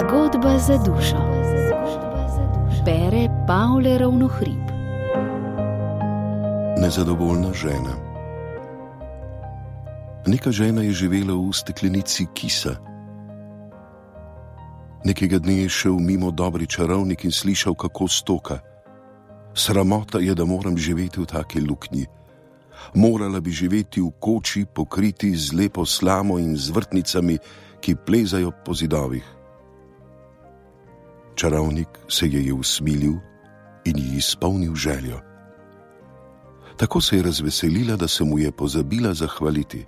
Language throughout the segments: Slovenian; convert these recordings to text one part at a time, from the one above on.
Zgodba za dušo. Bere Pavle Ravnohrib. Nezadovoljna žena. Neka žena je živela v steklenici kisa. Nekega dne je šel mimo dobri čarovnik in slišal, kako stoka. Sramota je, da moram živeti v taki luknji. Morala bi živeti v koči, pokriti z lepo slamo in z vrtnicami, ki plezajo po zidovih. Čarovnik se je usmilil in ji izpolnil željo. Tako se je razveselila, da se mu je pozabila zahvaliti.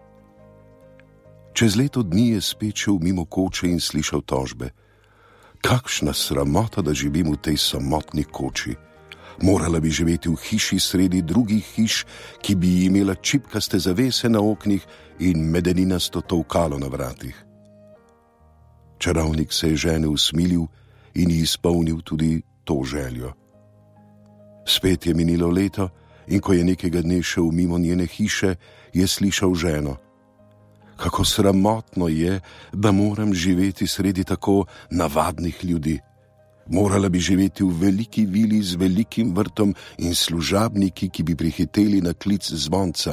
Čez leto dni je spet šel mimo koče in slišal tožbe. Kakšna sramota, da živim v tej samotni koči. Morala bi živeti v hiši sredi drugih hiš, ki bi imela čipkaste zavese na oknih in medeninasto tolkalo na vratih. Čarovnik se je žene usmilil in ji izpolnil tudi to željo. Spet je minilo leto in ko je nekega dne šel mimo njene hiše, je slišal ženo. Kako sramotno je, da moram živeti sredi tako navadnih ljudi. Morala bi živeti v veliki vili z velikim vrtom in služabniki, ki bi prihiteli na klic zvonca.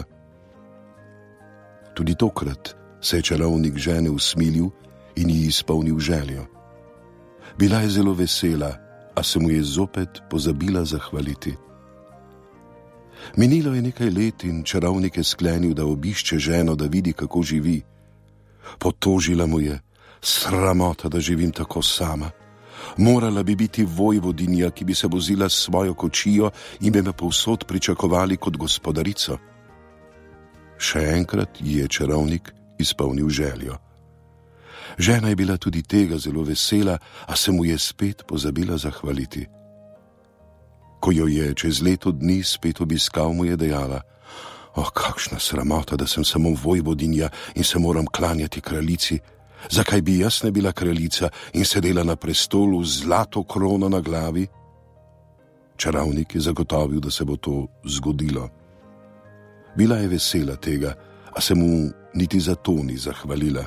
Tudi tokrat se je čarovnik žene usmilil in ji izpolnil željo. Bila je zelo vesela, a se mu je zopet pozabila zahvaliti. Minilo je nekaj let in čarovnik je sklenil, da obišče ženo, da vidi, kako živi. Potožila mu je, sramota, da živim tako sama. Morala bi biti vojvodinja, ki bi se vozila s svojo kočijo in bi me povsod pričakovali kot gospodarico. Še enkrat ji je čarovnik izpolnil željo. Žena je bila tudi tega zelo vesela, a se mu je spet pozabila zahvaliti. Ko jo je čez leto dni spet obiskal, mu je dejala: kakšna sramota, da sem samo vojvodinja in se moram klanjati kraljici. Zakaj bi jaz ne bila kraljica in sedela na prestolu z zlato krono na glavi? Čarovnik je zagotovil, da se bo to zgodilo. Bila je vesela tega, a se mu niti za to ni zahvalila.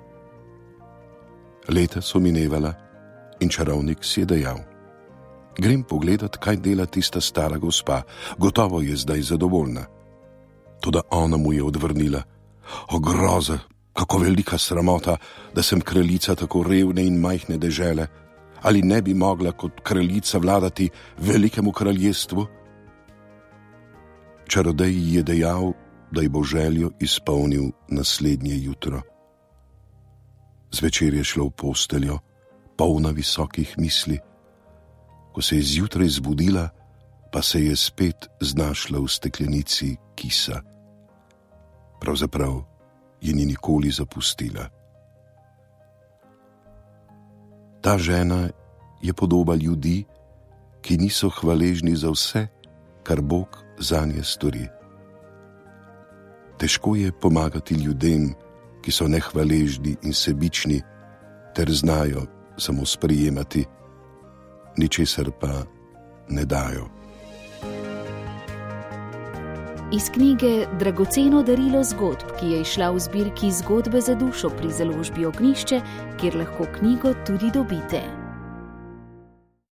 Leta so minevala in čarovnik si je dejal: grem pogledat, kaj dela tista stara gospa, gotovo je zdaj zadovoljna. Toda ona mu je odvrnila: o groza, kako velika sramota, da sem kraljica tako revne in majhne dežele. Ali ne bi mogla kot kraljica vladati velikemu kraljestvu? Čarodej ji je dejal, da ji bo željo izpolnil naslednje jutro. Zvečer je šla v posteljo, polna visokih misli. Ko se je zjutraj zbudila, pa se je spet znašla v steklenici kisa. Pravzaprav je ni nikoli zapustila. Ta žena je podoba ljudi, ki niso hvaležni za vse, kar Bog zanje stori. Težko je pomagati ljudem, ki so nehvaležni in sebični, ter znajo samo sprejemati, ničesar pa ne dajo. Iz knjige Dragoceno darilo zgodb, ki je izšla v zbirki Zgodbe za dušo pri založbi Ognjišče, kjer lahko knjigo tudi dobite.